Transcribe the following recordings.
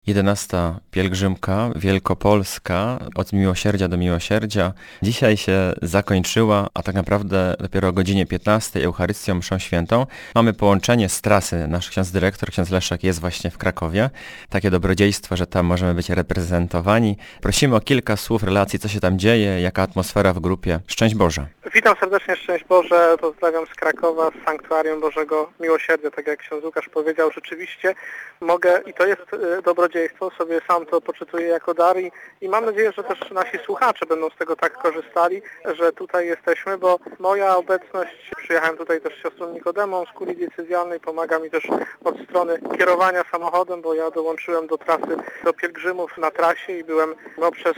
11. pielgrzymka wielkopolska od miłosierdzia do miłosierdzia dzisiaj się zakończyła, a tak naprawdę dopiero o godzinie 15 Eucharystią Mszą Świętą mamy połączenie z trasy. Nasz ksiądz dyrektor, ksiądz Leszek jest właśnie w Krakowie. Takie dobrodziejstwo, że tam możemy być reprezentowani. Prosimy o kilka słów relacji, co się tam dzieje, jaka atmosfera w grupie. Szczęść Boże. Witam serdecznie, szczęść Boże, pozdrawiam z Krakowa, z Sanktuarium Bożego Miłosierdzia, tak jak ksiądz Łukasz powiedział, rzeczywiście mogę, i to jest dobrodziejstwo, sobie sam to poczytuję jako dar i mam nadzieję, że też nasi słuchacze będą z tego tak korzystali, że tutaj jesteśmy, bo moja obecność, przyjechałem tutaj też z siostrą Nikodemą z kurii diecezjalnej, pomaga mi też od strony kierowania samochodem, bo ja dołączyłem do trasy, do pielgrzymów na trasie i byłem przez,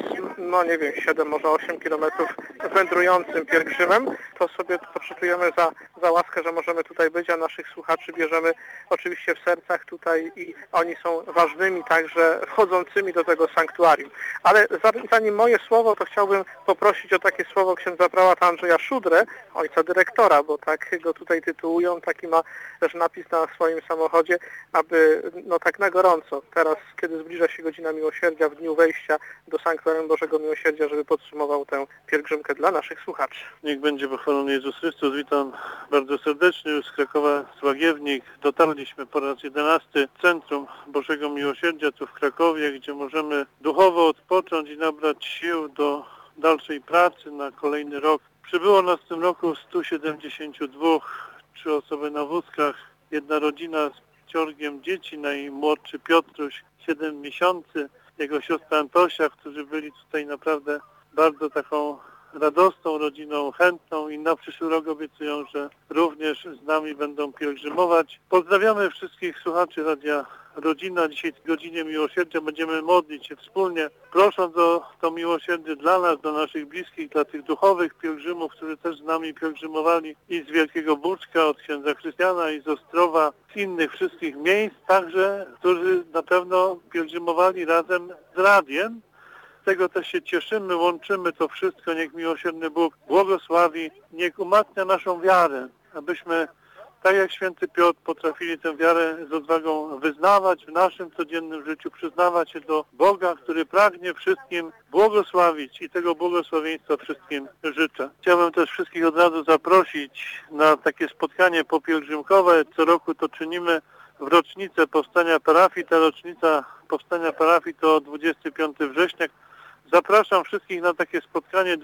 7, może 8 kilometrów wędrującym pielgrzymem, to sobie poczytujemy za łaskę, że możemy tutaj być, a naszych słuchaczy bierzemy oczywiście w sercach tutaj i oni są ważnymi także wchodzącymi do tego sanktuarium. Ale zanim moje słowo, to chciałbym poprosić o takie słowo księdza prałata Andrzeja Szudrę, ojca dyrektora, bo tak go tutaj tytułują, taki ma też napis na swoim samochodzie, aby tak na gorąco, teraz kiedy zbliża się godzina miłosierdzia, w dniu wejścia do Sanktuarium Bożego Miłosierdzia, żeby podsumował tę pielgrzymkę dla naszych słuchaczy. Niech będzie pochwalony Jezus Chrystus. Witam bardzo serdecznie już z Krakowa, z Łagiewnik. Dotarliśmy po raz 11 w Centrum Bożego Miłosierdzia tu w Krakowie, gdzie możemy duchowo odpocząć i nabrać sił do dalszej pracy na kolejny rok. Przybyło nas w tym roku 172, 3 osoby na wózkach, jedna rodzina z ciągiem dzieci, najmłodszy Piotruś, 7 miesięcy, jego siostra Antosia, którzy byli tutaj naprawdę bardzo taką radosną rodziną, chętną i na przyszły rok obiecują, że również z nami będą pielgrzymować. Pozdrawiamy wszystkich słuchaczy Radia Rodzina. Dzisiaj w godzinie miłosierdzia będziemy modlić się wspólnie, prosząc o to miłosierdzie dla nas, dla naszych bliskich, dla tych duchowych pielgrzymów, którzy też z nami pielgrzymowali i z Wielkiego Buczka, od księdza Krystiana i z Ostrowa, z innych wszystkich miejsc, także którzy na pewno pielgrzymowali razem z radiem. Z tego też się cieszymy, łączymy to wszystko, niech miłosierny Bóg błogosławi, niech umacnia naszą wiarę, abyśmy, tak jak święty Piotr, potrafili tę wiarę z odwagą wyznawać w naszym codziennym życiu, przyznawać się do Boga, który pragnie wszystkim błogosławić i tego błogosławieństwa wszystkim życzę. Chciałbym też wszystkich od razu zaprosić na takie spotkanie popielgrzymkowe. Co roku to czynimy w rocznicę powstania parafii. Ta rocznica powstania parafii to 25 września. Zapraszam wszystkich na takie spotkanie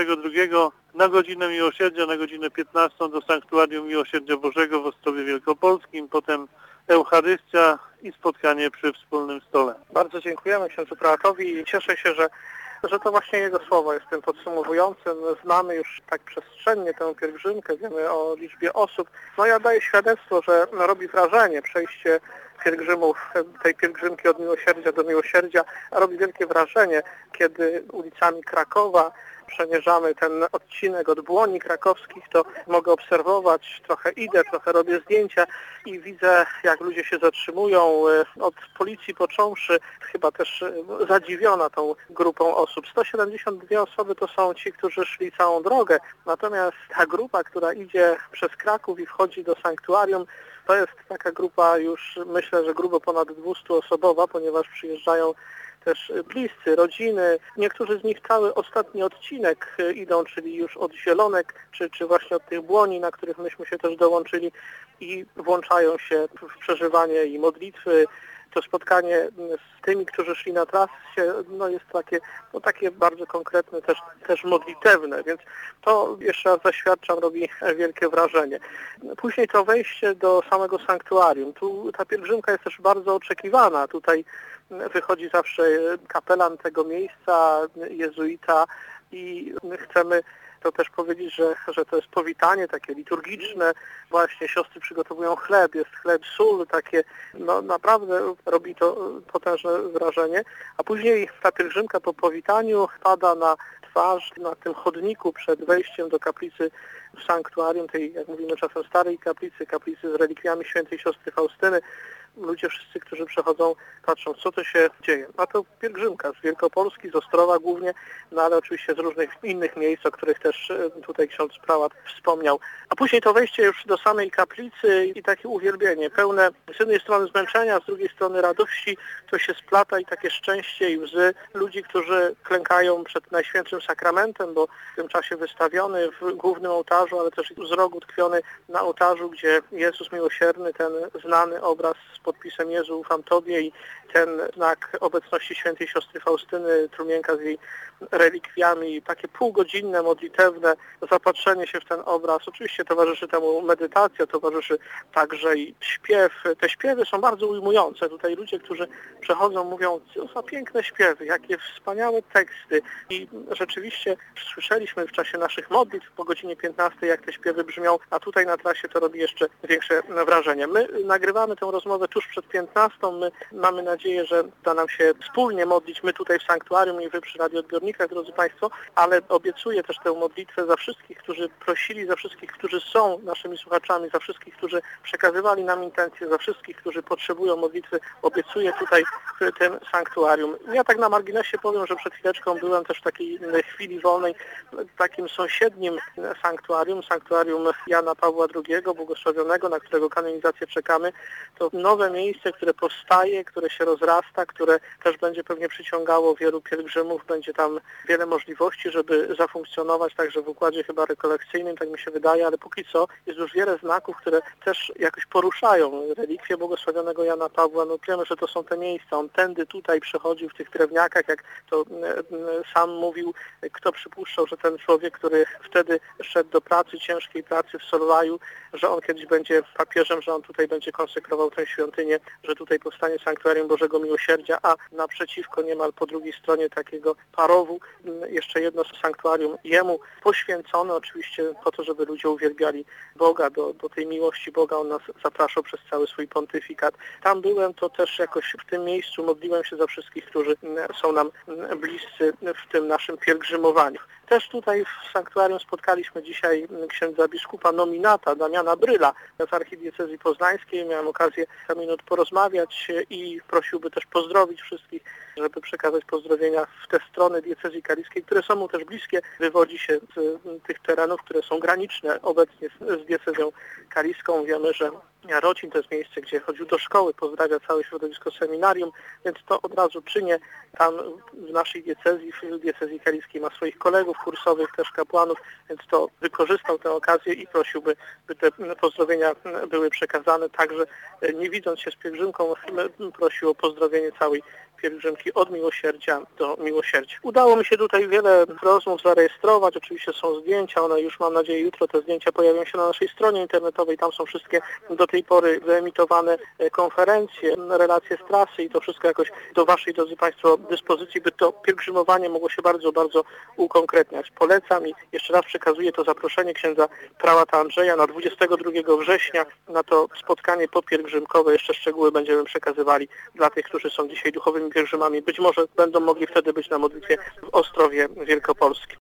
22 na godzinę miłosierdzia, na godzinę 15 do Sanktuarium Miłosierdzia Bożego w Ostrowie Wielkopolskim, potem Eucharystia i spotkanie przy wspólnym stole. Bardzo dziękujemy księdzu prałatowi i cieszę się, że to właśnie jego słowo jest tym podsumowującym. Znamy już tak przestrzennie tę pielgrzymkę, wiemy o liczbie osób. Ja daję świadectwo, że robi wrażenie przejście pielgrzymów, tej pielgrzymki od miłosierdzia do miłosierdzia, robi wielkie wrażenie, kiedy ulicami Krakowa przemierzamy ten odcinek od Błoni Krakowskich, to mogę obserwować, trochę idę, trochę robię zdjęcia i widzę, jak ludzie się zatrzymują, od policji począwszy, chyba też zadziwiona tą grupą osób. 172 osoby to są ci, którzy szli całą drogę, natomiast ta grupa, która idzie przez Kraków i wchodzi do sanktuarium, to jest taka grupa już, myślę, że grubo ponad 200-osobowa, ponieważ przyjeżdżają też bliscy, rodziny. Niektórzy z nich cały ostatni odcinek idą, czyli już od Zielonek, czy właśnie od tych Błoni, na których myśmy się też dołączyli i włączają się w przeżywanie i modlitwy. To spotkanie z tymi, którzy szli na trasę, jest takie bardzo konkretne, też modlitewne, więc to jeszcze raz zaświadczam, robi wielkie wrażenie. Później to wejście do samego sanktuarium. Tu ta pielgrzymka jest też bardzo oczekiwana. Tutaj wychodzi zawsze kapelan tego miejsca, jezuita i chcemy to też powiedzieć, że to jest powitanie takie liturgiczne. Właśnie siostry przygotowują chleb, jest chleb, sól, takie, naprawdę robi to potężne wrażenie. A później ta pielgrzymka po powitaniu pada na twarz, na tym chodniku przed wejściem do kaplicy w sanktuarium, tej, jak mówimy czasem, starej kaplicy z relikwiami świętej siostry Faustyny. ludzie wszyscy, którzy przechodzą, patrzą, co to się dzieje. A to pielgrzymka z Wielkopolski, z Ostrowa głównie, no ale oczywiście z różnych innych miejsc, o których też tutaj ksiądz prałat wspomniał. A później to wejście już do samej kaplicy i takie uwielbienie, pełne z jednej strony zmęczenia, z drugiej strony radości, to się splata i takie szczęście i łzy ludzi, którzy klękają przed Najświętszym Sakramentem, bo w tym czasie wystawiony w głównym ołtarzu, ale też z rogu tkwiony na ołtarzu, gdzie Jezus Miłosierny, ten znany obraz z podpisem Jezu ufam Tobie i ten znak obecności świętej siostry Faustyny, trumienka z jej relikwiami, takie półgodzinne, modlitewne zapatrzenie się w ten obraz. Oczywiście towarzyszy temu medytacja, towarzyszy także i śpiew. Te śpiewy są bardzo ujmujące. Tutaj ludzie, którzy przechodzą, mówią, co za piękne śpiewy, jakie wspaniałe teksty. I rzeczywiście słyszeliśmy w czasie naszych modlitw po godzinie 15, jak te śpiewy brzmią, a tutaj na trasie to robi jeszcze większe wrażenie. My nagrywamy tę rozmowę tuż przed 15. My mamy nadzieję, że da nam się wspólnie modlić, my tutaj w sanktuarium i wy przy radioodbiornikach, drodzy Państwo, ale obiecuję też tę modlitwę za wszystkich, którzy prosili, za wszystkich, którzy są naszymi słuchaczami, za wszystkich, którzy przekazywali nam intencje, za wszystkich, którzy potrzebują modlitwy. Obiecuję tutaj w tym sanktuarium. Ja tak na marginesie powiem, że przed chwileczką byłem też w takiej chwili wolnej, w takim sąsiednim sanktuarium Jana Pawła II, błogosławionego, na którego kanonizację czekamy. To nowe miejsce, które powstaje, które się rozrasta, które też będzie pewnie przyciągało wielu pielgrzymów, będzie tam wiele możliwości, żeby zafunkcjonować także w układzie chyba rekolekcyjnym, tak mi się wydaje, ale póki co jest już wiele znaków, które też jakoś poruszają relikwie błogosławionego Jana Pawła. No wiemy, że to są te miejsca. On tędy tutaj przechodził w tych drewniakach, jak to sam mówił, kto przypuszczał, że ten człowiek, który wtedy szedł do pracy, ciężkiej pracy w Solwaju, że on kiedyś będzie papieżem, że on tutaj będzie konsekrował tę świątynię, że tutaj powstanie Sanktuarium Bożego Miłosierdzia, a naprzeciwko niemal po drugiej stronie takiego parowu jeszcze jedno sanktuarium jemu poświęcone oczywiście po to, żeby ludzie uwielbiali Boga, do tej miłości Boga. On nas zapraszał przez cały swój pontyfikat. Tam byłem, to też jakoś w tym miejscu modliłem się za wszystkich, którzy są nam bliscy w tym naszym pielgrzymowaniu. Też tutaj w sanktuarium spotkaliśmy dzisiaj księdza biskupa nominata Damiana Bryla z archidiecezji poznańskiej. Miałem okazję kilka minut porozmawiać i prosiłby też pozdrowić wszystkich, żeby przekazać pozdrowienia w te strony diecezji kaliskiej, które są mu też bliskie. Wywodzi się z tych terenów, które są graniczne obecnie z diecezją kaliską. Wiemy, że Jarocin to jest miejsce, gdzie chodził do szkoły, pozdrawia całe środowisko seminarium, więc to od razu czynię. Tam w naszej diecezji, w diecezji kaliskiej ma swoich kolegów kursowych, też kapłanów, więc to wykorzystał tę okazję i prosiłby, by te pozdrowienia były przekazane. Także nie widząc się z pielgrzymką, prosił o pozdrowienie całej pielgrzymki od miłosierdzia do miłosierdzia. Udało mi się tutaj wiele rozmów zarejestrować, oczywiście są zdjęcia, one już mam nadzieję jutro te zdjęcia pojawią się na naszej stronie internetowej, tam są wszystkie do tej pory wyemitowane konferencje, relacje z trasy i to wszystko jakoś do Waszej, drodzy Państwo, dyspozycji, by to pielgrzymowanie mogło się bardzo, bardzo ukonkretniać. Polecam i jeszcze raz przekazuję to zaproszenie księdza prałata Andrzeja na 22 września na to spotkanie popielgrzymkowe. Jeszcze szczegóły będziemy przekazywali dla tych, którzy są dzisiaj duchowymi pielgrzymami. Być może będą mogli wtedy być na modlitwie w Ostrowie Wielkopolskim.